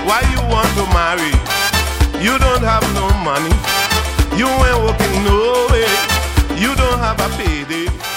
Why you want to marry? You don't have no money. You ain't working no way. You don't have a payday.